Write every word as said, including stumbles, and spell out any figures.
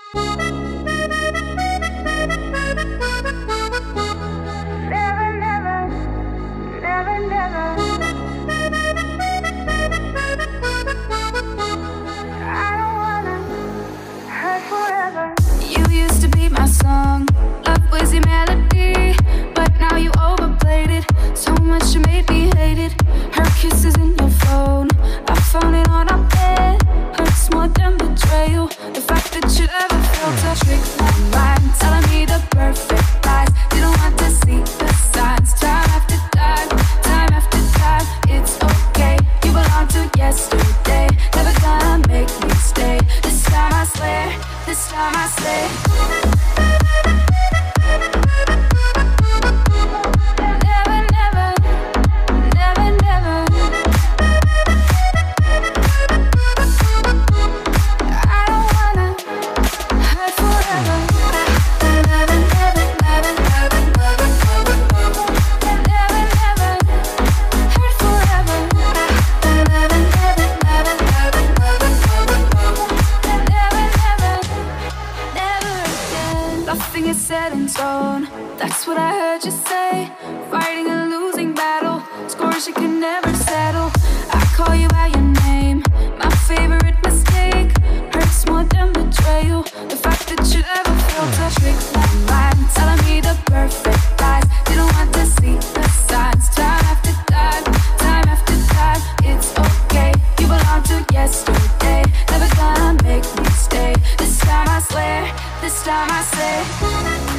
Song. Love was your melody, but now you overplayed it. So much you made me hate it. Her kisses in your phone, I found it on our bed. Hurts more than betrayal. The fact that you ever felt a trick my mind, telling me the perfect lies. Didn't want to see the signs. Time after time, time after time. It's okay, you belong to yesterday. Never gonna make me stay. This time I swear, this time I say. Nothing is set in stone, that's what I heard you say. Fighting a losing battle, scores you can never settle. I call you by your name, my favorite mistake. Hurts more than betrayal. The fact that you ever felt a trick my mind, telling me the perfect lies. Didn't want to see the signs. Time after time, time after time. It's okay, you belong to yesterday. Never gonna make me stay. This time I swear, this time I say.